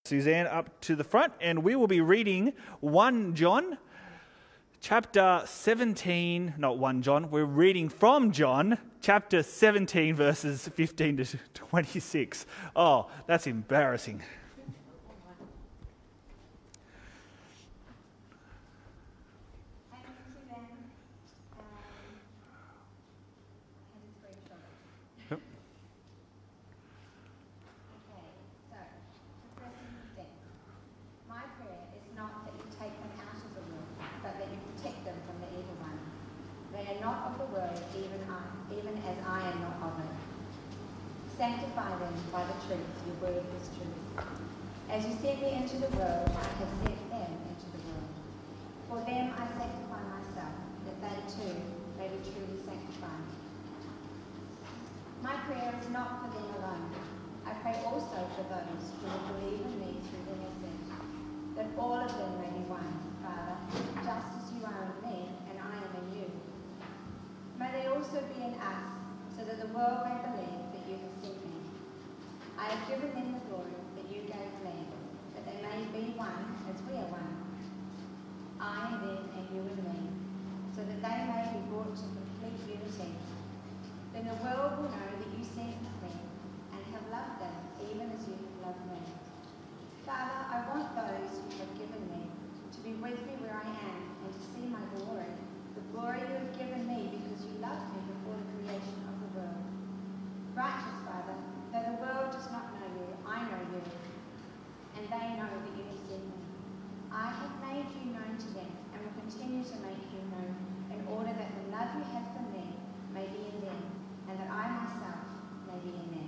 Suzanne up to the front, and we will be reading 1 John, chapter 17, not 1 John, we're reading from John, chapter 17, verses 15 to 26. Oh, that's embarrassing. Sanctify them by the truth. Your word is truth. As you sent me into the world, I have sent them into the world. For them I sanctify myself, that they too may be truly sanctified. My prayer is not for them alone. I pray also for those who will believe in me through their message, that all of them may be one, Father, just as you are in me and I am in you. May they also be in us, so that the world may believe that you have sent me. I have given them the glory that you gave me, that they may be one as we are one. I in them and you in me, so that they may be brought to complete unity. Then the world will know that you sent me and have loved them, even as you have loved me. Father, I want those you have given me to be with me where I am and to see my glory, the glory you have given me because you loved me before the creation of the world. Righteous Father, though the world does not know you, I know you, and they know that you have sent me. I have made you known to them and will continue to make you known, in order that the love you have for me may be in them, and that I myself may be in them.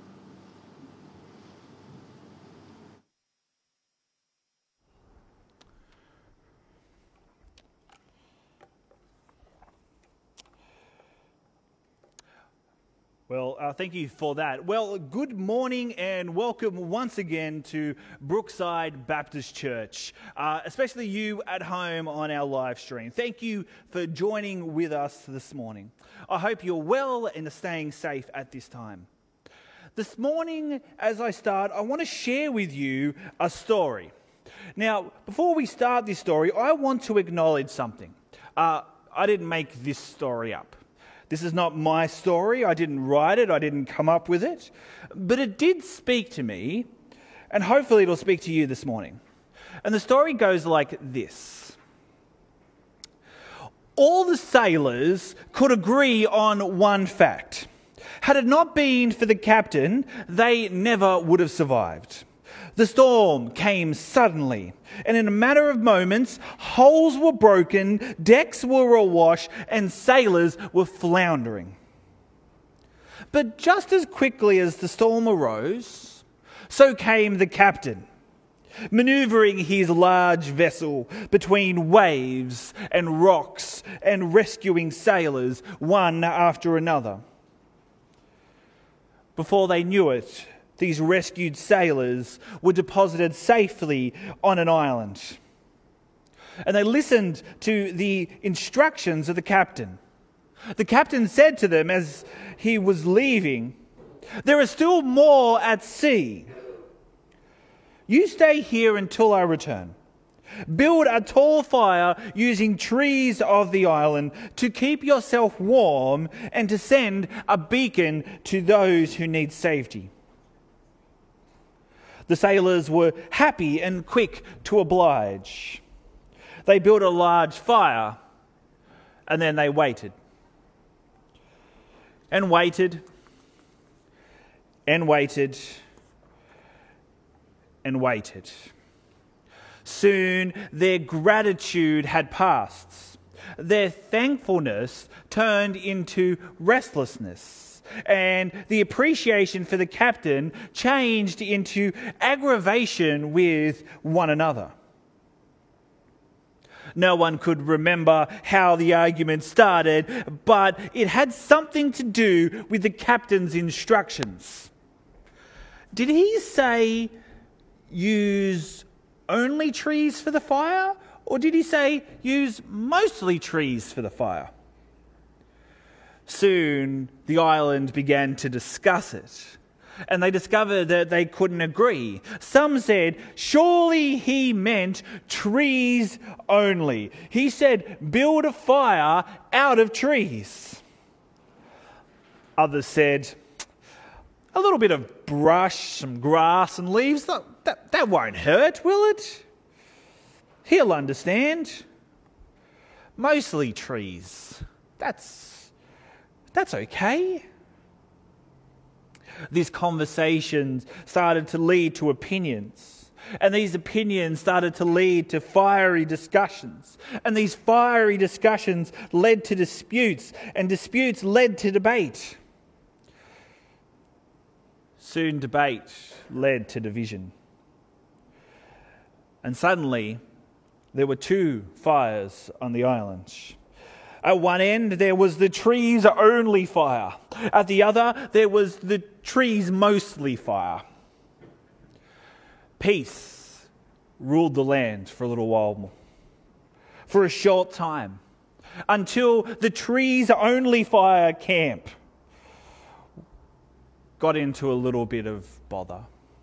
Well, thank you for that. Well, good morning and welcome once again to Brookside Baptist Church, especially you at home on our live stream. Thank you for joining with us this morning. I hope you're well and are staying safe at this time. This morning, as I start, I want to share with you a story. Now, before we start this story, I want to acknowledge something. I didn't make this story up. This is not my story. I didn't write it. I didn't come up with it. But it did speak to me, and hopefully it'll speak to you this morning. And the story goes like this. All the sailors could agree on one fact. Had it not been for the captain, they never would have survived. The storm came suddenly, and in a matter of moments, holes were broken, decks were awash, and sailors were floundering. But just as quickly as the storm arose, so came the captain, manoeuvring his large vessel between waves and rocks and rescuing sailors one after another. Before they knew it, these rescued sailors were deposited safely on an island. And they listened to the instructions of the captain. The captain said to them as he was leaving, "There is still more at sea. You stay here until I return. Build a tall fire using trees of the island to keep yourself warm and to send a beacon to those who need safety." The sailors were happy and quick to oblige. They built a large fire, and then they waited. And waited, and waited, and waited. Soon their gratitude had passed. Their thankfulness turned into restlessness. And the appreciation for the captain changed into aggravation with one another. No one could remember how the argument started, but it had something to do with the captain's instructions. Did he say use only trees for the fire, or did he say use mostly trees for the fire? Soon, the island began to discuss it. and they discovered that they couldn't agree. Some said, surely he meant trees only. He said, build a fire out of trees. Others said, a little bit of brush, some grass and leaves, that won't hurt, will it? He'll understand. Mostly trees. That's okay. These conversations started to lead to opinions. And these opinions started to lead to fiery discussions. And these fiery discussions led to disputes. And disputes led to debate. Soon debate led to division. And suddenly, there were two fires on the island. At one end, there was the trees-only fire. At the other, there was the trees-mostly fire. Peace ruled the land for a little while, for a short time, until the trees-only fire camp got into a little bit of bother.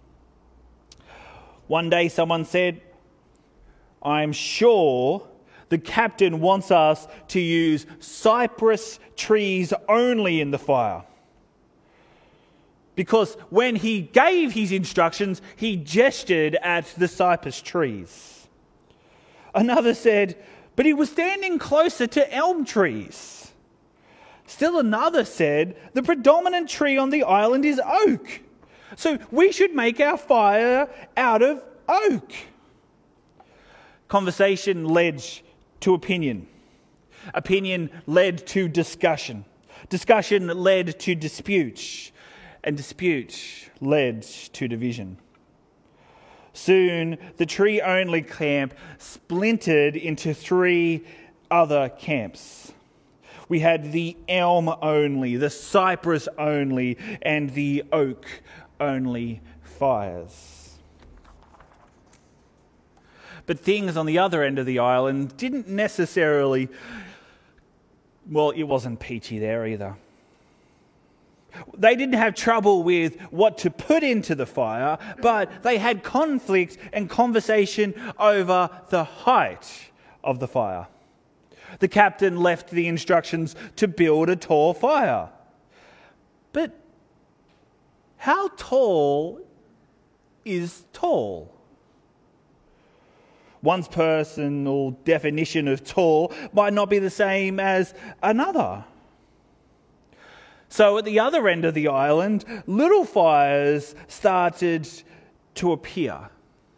One day someone said, I'm sure the captain wants us to use cypress trees only in the fire. Because when he gave his instructions, he gestured at the cypress trees. Another said, but he was standing closer to elm trees. Still another said, the predominant tree on the island is oak. So we should make our fire out of oak. Conversation led to opinion. Opinion led to discussion. Discussion led to dispute. And dispute led to division. Soon, the tree-only camp splintered into three other camps. We had the elm only, the cypress only, and the oak only fires. But things on the other end of the island didn't necessarily, well, it wasn't peachy there either. They didn't have trouble with what to put into the fire, but they had conflict and conversation over the height of the fire. The captain left the instructions to build a tall fire. But how tall is tall? One's personal definition of tall might not be the same as another. So at the other end of the island, little fires started to appear.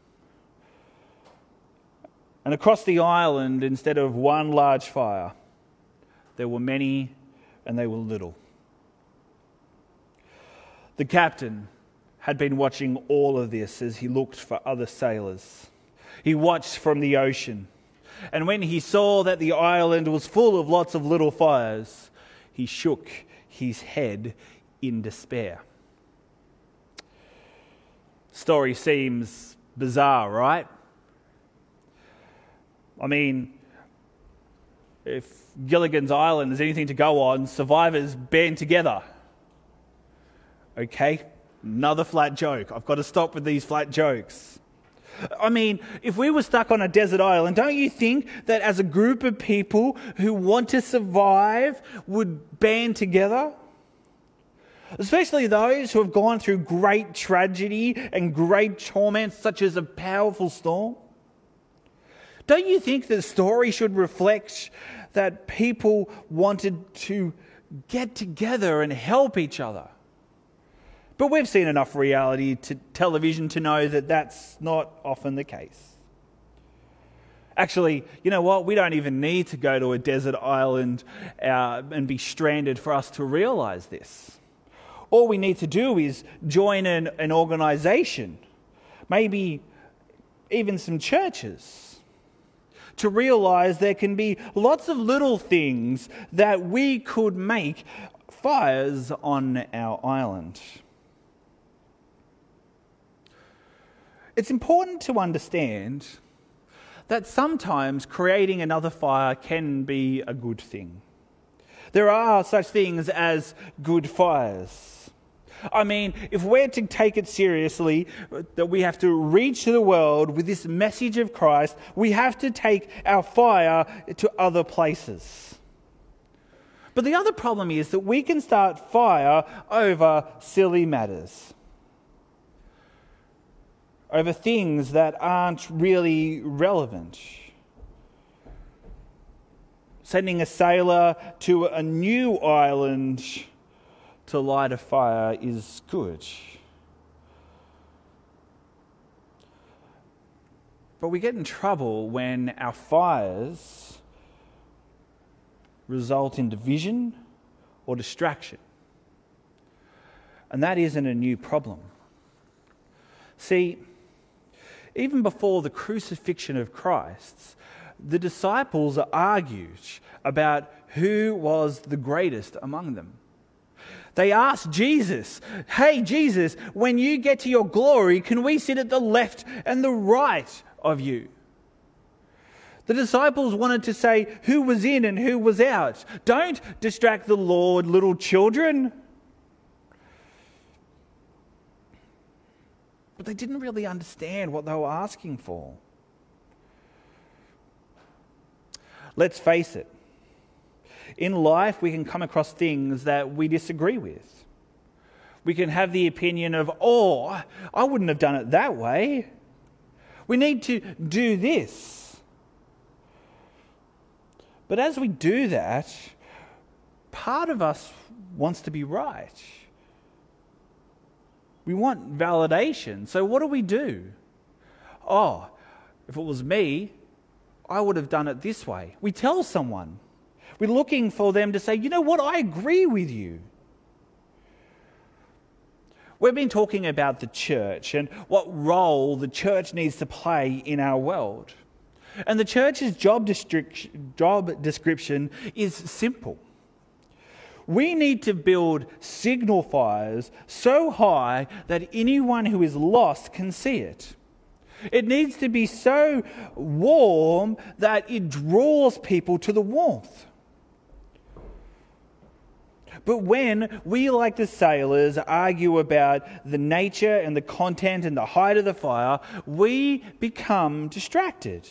And across the island, instead of one large fire, there were many and they were little. The captain had been watching all of this as he looked for other sailors. He watched from the ocean. And when he saw that the island was full of lots of little fires, he shook his head in despair. Story seems bizarre, right? I mean, if Gilligan's Island is anything to go on, survivors band together. Okay, another flat joke. I've got to stop with these flat jokes. I mean, if we were stuck on a desert island, don't you think that as a group of people who want to survive would band together? Especially those who have gone through great tragedy and great torment, such as a powerful storm. Don't you think the story should reflect that people wanted to get together and help each other? But we've seen enough reality television to know that that's not often the case. Actually, you know what? We don't even need to go to a desert island and be stranded for us to realise this. All we need to do is join an organisation, maybe even some churches, to realise there can be lots of little things that we could make fires on our island. It's important to understand that sometimes creating another fire can be a good thing. There are such things as good fires. I mean, if we're to take it seriously, that we have to reach to the world with this message of Christ, we have to take our fire to other places. But the other problem is that we can start fire over silly matters, over things that aren't really relevant. Sending a sailor to a new island to light a fire is good. But we get in trouble when our fires result in division or distraction. And that isn't a new problem. See, even before the crucifixion of Christ, the disciples argued about who was the greatest among them. They asked Jesus, "Hey Jesus, when you get to your glory, can we sit at the left and the right of you?" The disciples wanted to say who was in and who was out. Don't distract the Lord, little children. But they didn't really understand what they were asking for. Let's face it. In life, we can come across things that we disagree with. We can have the opinion of, "Oh, I wouldn't have done it that way. We need to do this." But as we do that, part of us wants to be right. We want validation. So what do? "Oh, if it was me, I would have done it this way." We tell someone. We're looking for them to say, "You know what, I agree with you." We've been talking about the church and what role the church needs to play in our world. And the church's job description is simple. We need to build signal fires so high that anyone who is lost can see it. It needs to be so warm that it draws people to the warmth. But when we, like the sailors, argue about the nature and the content and the height of the fire, we become distracted.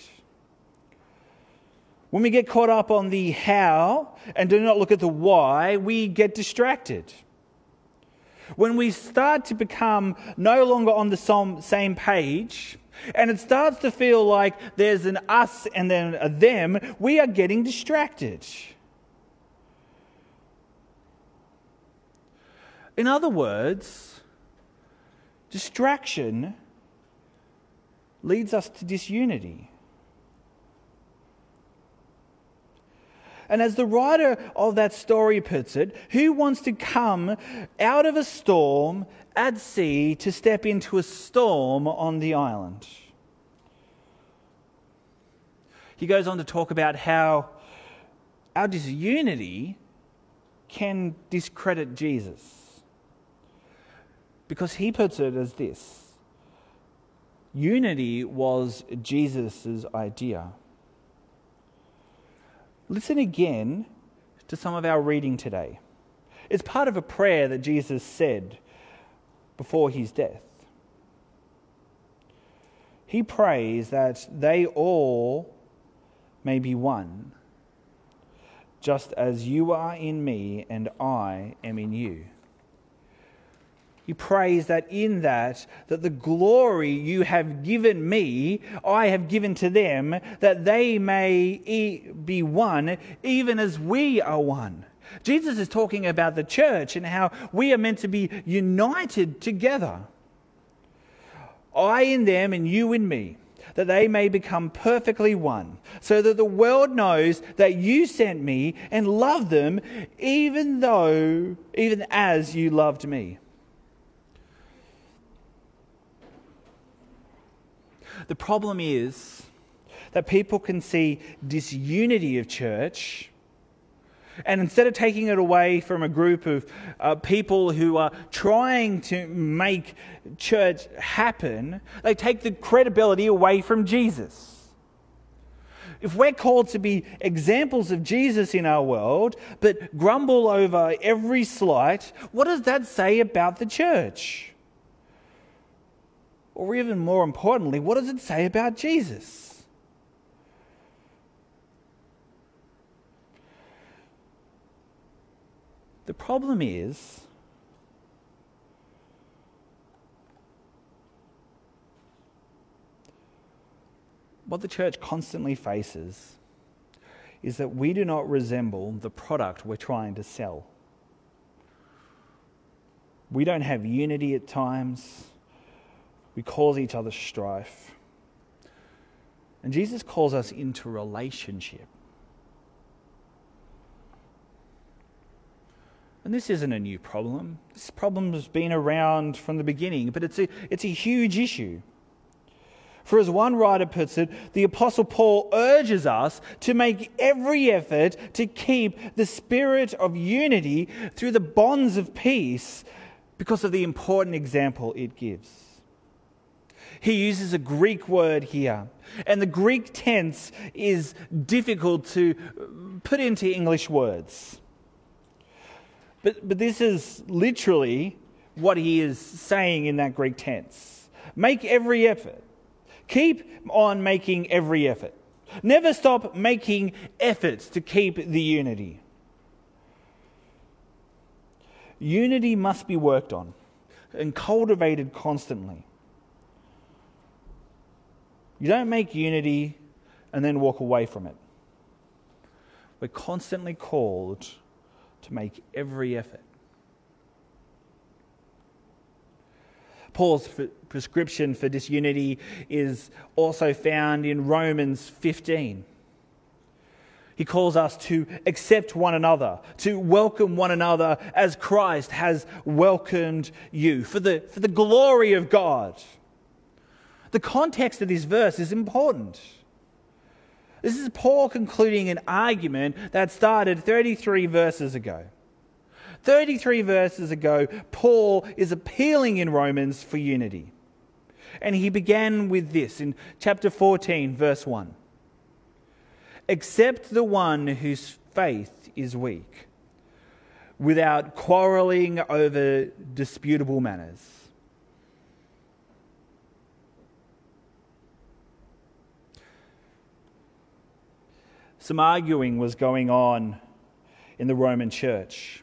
When we get caught up on the how and do not look at the why, we get distracted. When we start to become no longer on the same page, and it starts to feel like there's an us and then a them, we are getting distracted. In other words, distraction leads us to disunity. And as the writer of that story puts it, who wants to come out of a storm at sea to step into a storm on the island? He goes on to talk about how our disunity can discredit Jesus. Because he puts it as this: unity was Jesus' idea. Listen again to some of our reading today. It's part of a prayer that Jesus said before his death. He prays that they all may be one, just as you are in me and I am in you. He prays that in that the glory you have given me, I have given to them, that they may be one, even as we are one. Jesus is talking about the church and how we are meant to be united together. I in them and you in me, that they may become perfectly one, so that the world knows that you sent me and love them, even as you loved me. The problem is that people can see disunity of church, and instead of taking it away from a group of people who are trying to make church happen, they take the credibility away from Jesus. if we're called to be examples of Jesus in our world, but grumble over every slight, what does that say about the church? Or even more importantly, what does it say about Jesus? The problem is, what the church constantly faces is that we do not resemble the product we're trying to sell. We don't have unity at times. We cause each other strife. And Jesus calls us into relationship. And this isn't a new problem. This problem has been around from the beginning, but it's a huge issue. For as one writer puts it, the Apostle Paul urges us to make every effort to keep the spirit of unity through the bonds of peace because of the important example it gives. He uses a Greek word here, and the Greek tense is difficult to put into English words. But this is literally what he is saying in that Greek tense. Make every effort. Keep on making every effort. Never stop making efforts to keep the unity. Unity must be worked on and cultivated constantly. You don't make unity and then walk away from it. We're constantly called to make every effort. Paul's prescription for disunity is also found in Romans 15. He calls us to accept one another, to welcome one another as Christ has welcomed you, for the glory of God. The context of this verse is important. This is Paul concluding an argument that started 33 verses ago. 33 verses ago, Paul is appealing in Romans for unity. And he began with this in chapter 14, verse 1. Accept the one whose faith is weak, without quarrelling over disputable matters. Some arguing was going on in the Roman church.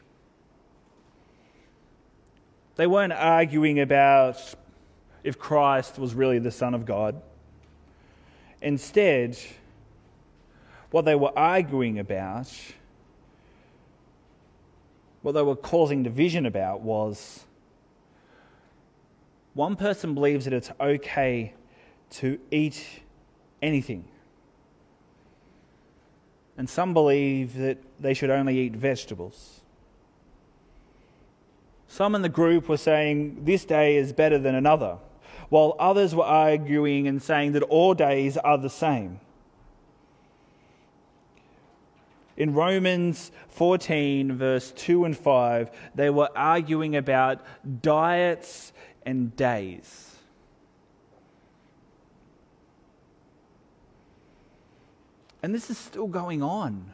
They weren't arguing about if Christ was really the Son of God. Instead, what they were arguing about, what they were causing division about, was one person believes that it's okay to eat anything, and some believe that they should only eat vegetables. Some in the group were saying this day is better than another, while others were arguing and saying that all days are the same. In Romans 14, verse 2 and 5, they were arguing about diets and days. And this is still going on.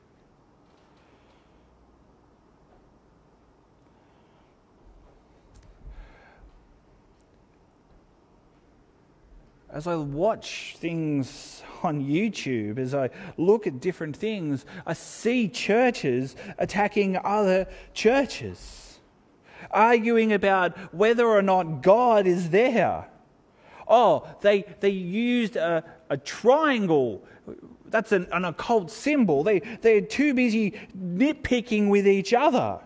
As I watch things on YouTube, as I look at different things, I see churches attacking other churches, arguing about whether or not God is there. Oh, they used a triangle. That's an occult symbol. They're too busy nitpicking with each other.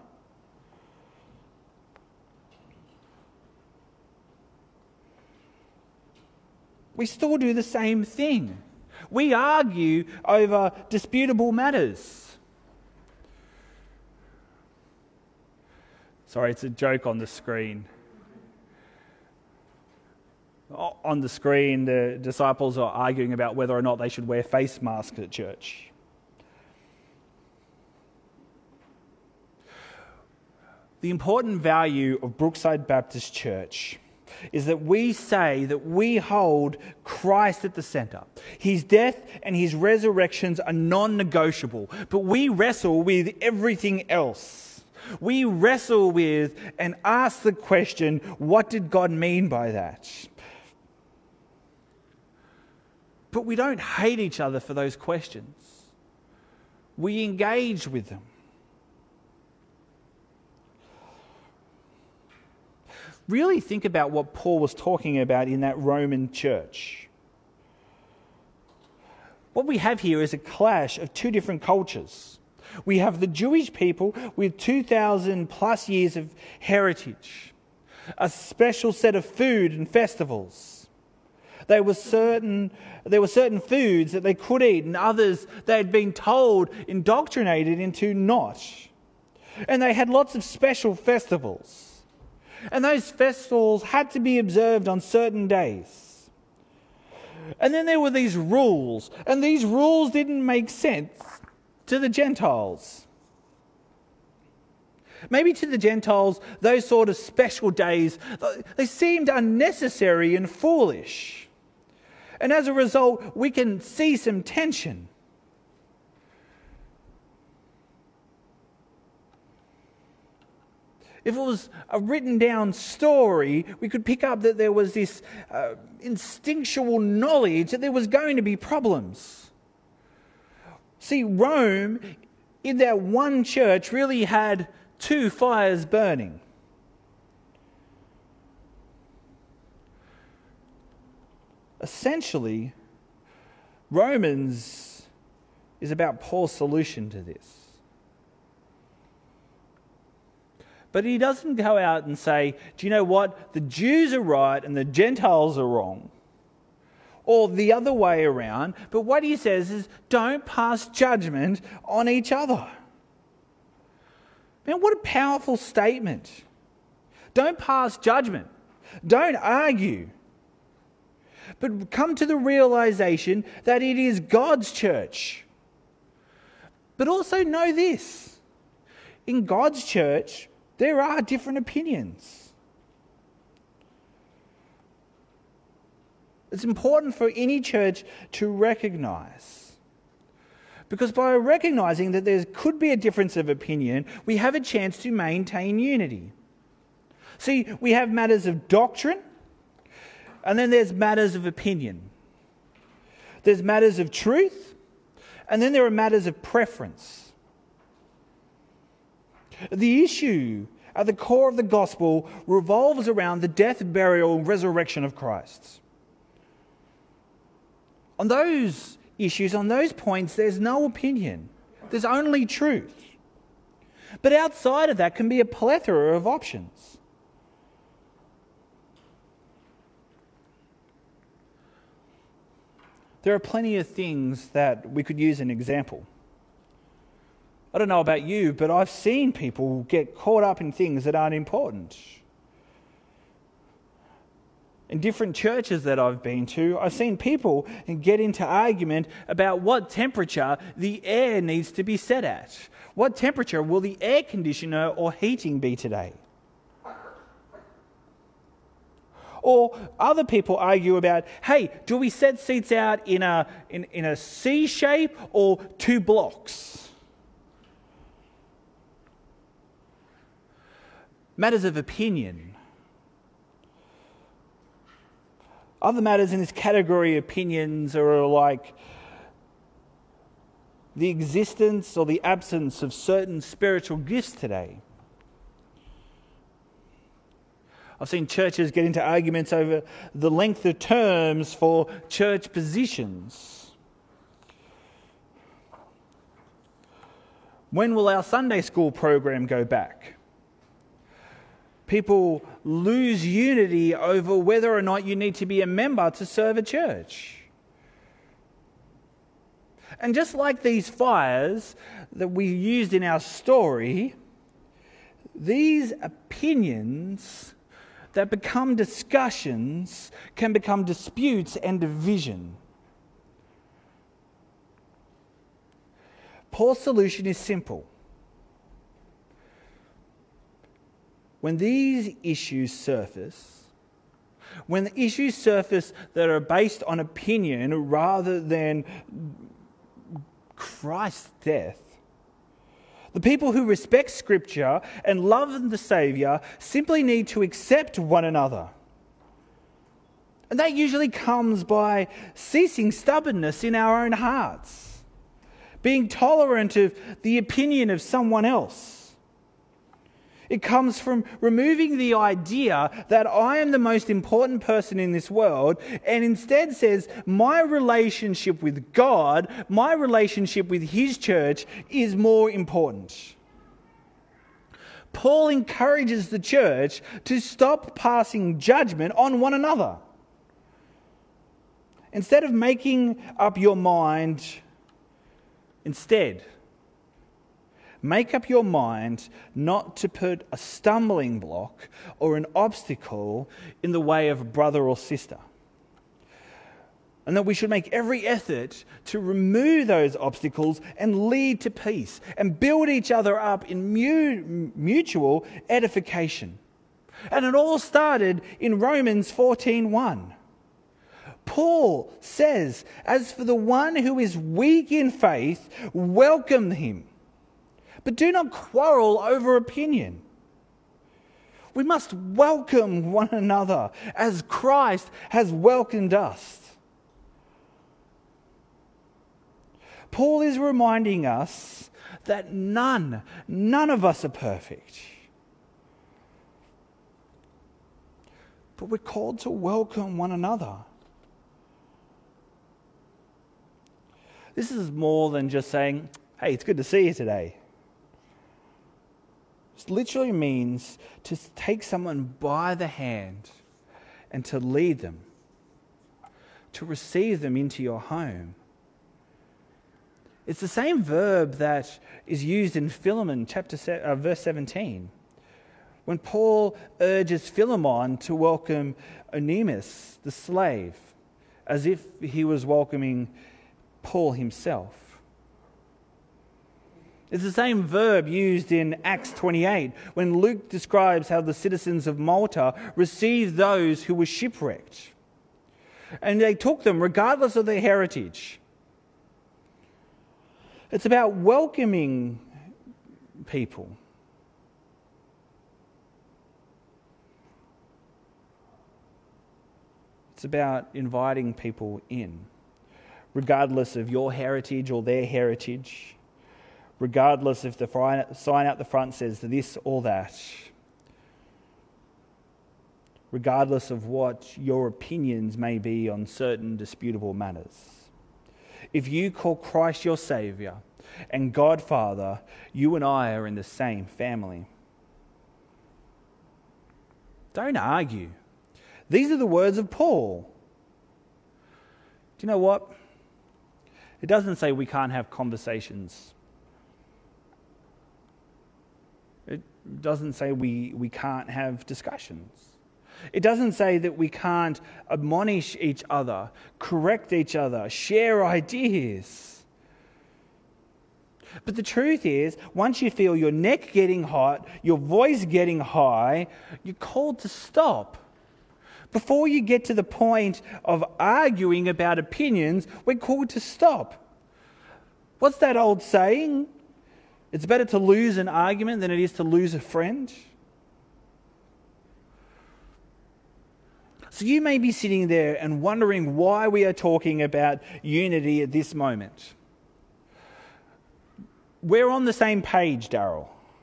We still do the same thing. We argue over disputable matters. Sorry, it's a joke on the screen. On the screen, the disciples are arguing about whether or not they should wear face masks at church. The important value of Brookside Baptist Church is that we say that we hold Christ at the center. His death and his resurrections are non-negotiable, but we wrestle with everything else. We wrestle with and ask the question, what did God mean by that? But we don't hate each other for those questions. We engage with them. Really think about what Paul was talking about in that Roman church. What we have here is a clash of two different cultures. We have the Jewish people with 2,000 plus years of heritage, a special set of food and festivals. There were certain foods that they could eat, and others they had been told, indoctrinated into not. And they had lots of special festivals. And those festivals had to be observed on certain days. And then there were these rules, and these rules didn't make sense to the Gentiles. Maybe to the Gentiles, those sort of special days, they seemed unnecessary and foolish. And as a result, we can see some tension. If it was a written down story, we could pick up that there was this instinctual knowledge that there was going to be problems. See, Rome, in that one church, really had two fires burning. Essentially, Romans is about Paul's solution to this. But he doesn't go out and say, do you know what? The Jews are right and the Gentiles are wrong. Or the other way around. But what he says is, don't pass judgment on each other. Man, what a powerful statement. Don't pass judgment. Don't argue. But come to the realization that it is God's church. But also know this. In God's church, there are different opinions. It's important for any church to recognize. Because by recognizing that there could be a difference of opinion, we have a chance to maintain unity. See, we have matters of doctrine, and then there's matters of opinion. There's matters of truth, and then there are matters of preference. The issue at the core of the gospel revolves around the death, burial, and resurrection of Christ. On those issues, on those points, there's no opinion. There's only truth. But outside of that can be a plethora of options. There are plenty of things that we could use an example. I don't know about you, but I've seen people get caught up in things that aren't important. In different churches that I've been to, I've seen people get into argument about what temperature the air needs to be set at. What temperature will the air conditioner or heating be today? Or other people argue about, hey, do we set seats out in a C shape or two blocks? Matters of opinion. Other matters in this category of opinions are like the existence or the absence of certain spiritual gifts today. I've seen churches get into arguments over the length of terms for church positions. When will our Sunday school program go back? People lose unity over whether or not you need to be a member to serve a church. And just like these fires that we used in our story, these opinions that become discussions can become disputes and division. Paul's solution is simple. When these issues surface, when the issues surface that are based on opinion rather than Christ's death, the people who respect Scripture and love the Saviour simply need to accept one another. And that usually comes by ceasing stubbornness in our own hearts, being tolerant of the opinion of someone else. It comes from removing the idea that I am the most important person in this world and instead says my relationship with God, my relationship with His church is more important. Paul encourages the church to stop passing judgment on one another. Instead of making up your mind, make up your mind not to put a stumbling block or an obstacle in the way of a brother or sister. And that we should make every effort to remove those obstacles and lead to peace and build each other up in mutual edification. And it all started in Romans 14:1. Paul says, "As for the one who is weak in faith, welcome him. But do not quarrel over opinion." We must welcome one another as Christ has welcomed us. Paul is reminding us that none of us are perfect. But we're called to welcome one another. This is more than just saying, "Hey, it's good to see you today." It literally means to take someone by the hand and to lead them, to receive them into your home. It's the same verb that is used in Philemon verse 17, when Paul urges Philemon to welcome Onesimus, the slave, as if he was welcoming Paul himself. It's the same verb used in Acts 28 when Luke describes how the citizens of Malta received those who were shipwrecked. And they took them regardless of their heritage. It's about welcoming people. It's about inviting people in, regardless of your heritage or their heritage. Regardless if the sign out the front says this or that. Regardless of what your opinions may be on certain disputable matters. If you call Christ your Saviour and God Father, you and I are in the same family. Don't argue. These are the words of Paul. Do you know what? It doesn't say we can't have conversations. It doesn't say we can't have discussions. It doesn't say that we can't admonish each other, correct each other, share ideas. But the truth is, once you feel your neck getting hot, your voice getting high, you're called to stop. Before you get to the point of arguing about opinions, we're called to stop. What's that old saying? It's better to lose an argument than it is to lose a friend. So you may be sitting there and wondering why we are talking about unity at this moment. We're on the same page, Daryl.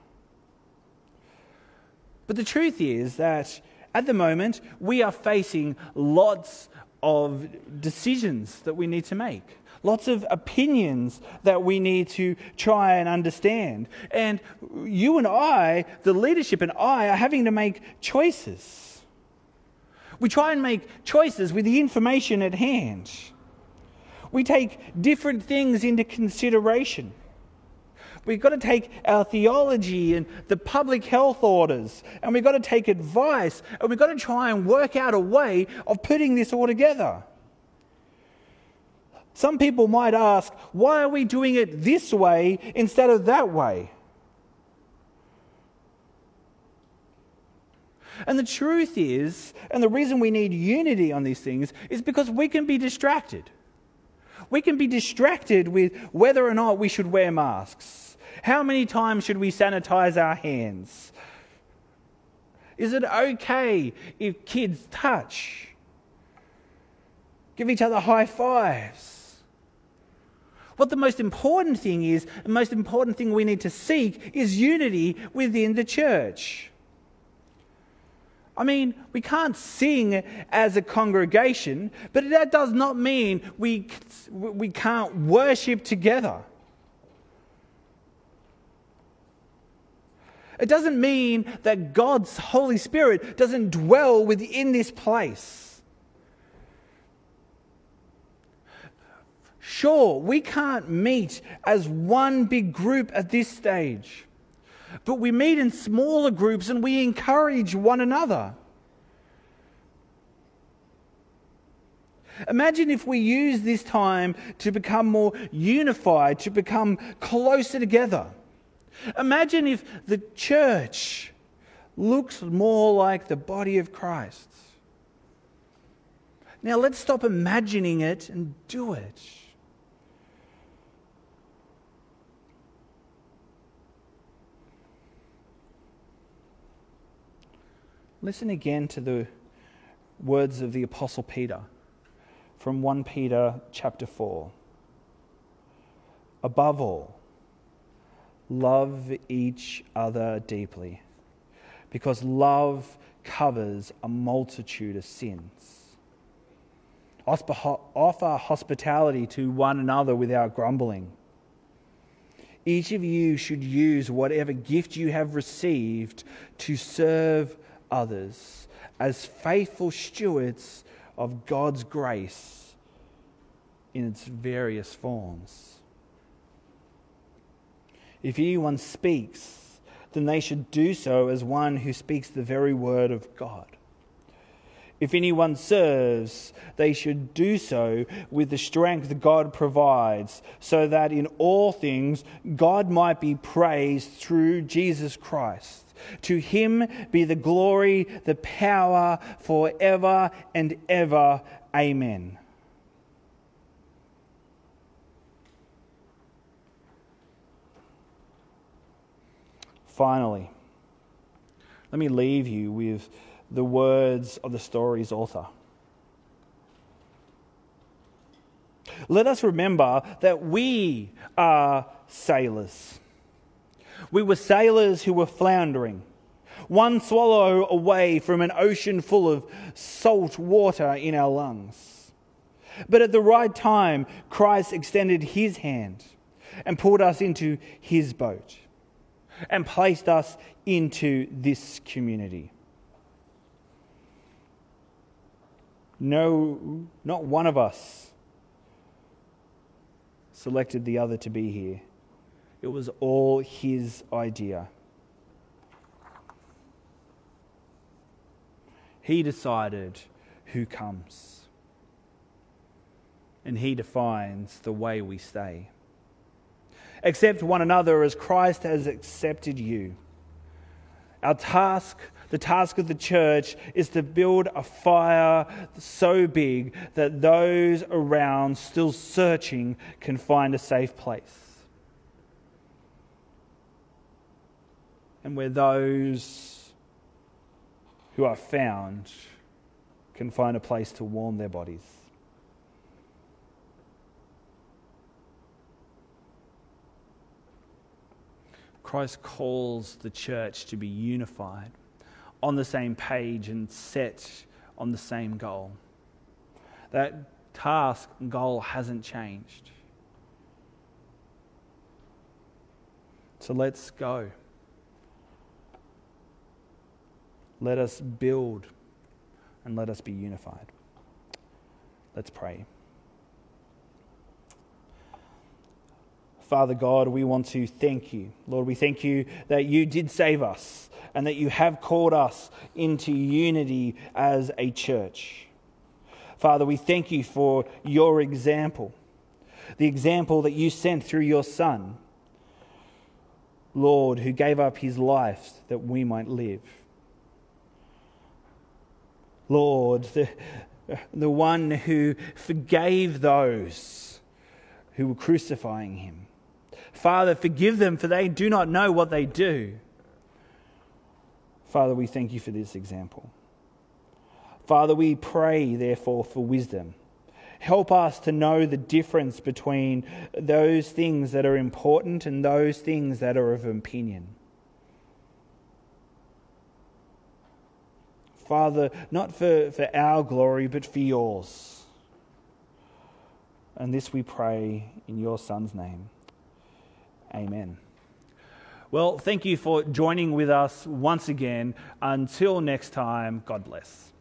But the truth is that at the moment, we are facing lots of decisions that we need to make. Lots of opinions that we need to try and understand. And you and I, the leadership and I, are having to make choices. We try and make choices with the information at hand. We take different things into consideration. We've got to take our theology and the public health orders, and we've got to take advice, and we've got to try and work out a way of putting this all together. Some people might ask, why are we doing it this way instead of that way? And the truth is, and the reason we need unity on these things is because we can be distracted. We can be distracted with whether or not we should wear masks. How many times should we sanitize our hands? Is it okay if kids touch? Give each other high fives? What the most important thing is, the most important thing we need to seek is unity within the church. I mean, we can't sing as a congregation, but that does not mean we can't worship together. It doesn't mean that God's Holy Spirit doesn't dwell within this place. Sure, we can't meet as one big group at this stage, but we meet in smaller groups and we encourage one another. Imagine if we use this time to become more unified, to become closer together. Imagine if the church looks more like the body of Christ. Now let's stop imagining it and do it. Listen again to the words of the Apostle Peter from 1 Peter chapter 4. Above all, love each other deeply, because love covers a multitude of sins. Offer hospitality to one another without grumbling. Each of you should use whatever gift you have received to serve others as faithful stewards of God's grace in its various forms. If anyone speaks, then they should do so as one who speaks the very word of God. If anyone serves, they should do so with the strength God provides, so that in all things God might be praised through Jesus Christ. To him be the glory, the power forever and ever. Amen. Finally, let me leave you with the words of the story's author. Let us remember that we are sailors. We were sailors who were floundering, one swallow away from an ocean full of salt water in our lungs. But at the right time, Christ extended his hand and pulled us into his boat and placed us into this community. No, not one of us selected the other to be here. It was all his idea. He decided who comes, and he defines the way we stay. Accept one another as Christ has accepted you. Our task, the task of the church, is to build a fire so big that those around still searching can find a safe place. And where those who are found can find a place to warm their bodies. Christ calls the church to be unified, on the same page and set on the same goal. That task and goal hasn't changed. So let's go. Let us build and let us be unified. Let's pray. Father God, we want to thank you. Lord, we thank you that you did save us and that you have called us into unity as a church. Father, we thank you for your example, the example that you sent through your Son, Lord, who gave up his life that we might live. Lord, the one who forgave those who were crucifying him. Father, forgive them, for they do not know what they do. Father, we thank you for this example. Father, we pray, therefore, for wisdom. Help us to know the difference between those things that are important and those things that are of opinion. Father, not for our glory, but for yours. And this we pray in your Son's name. Amen. Well, thank you for joining with us once again. Until next time, God bless.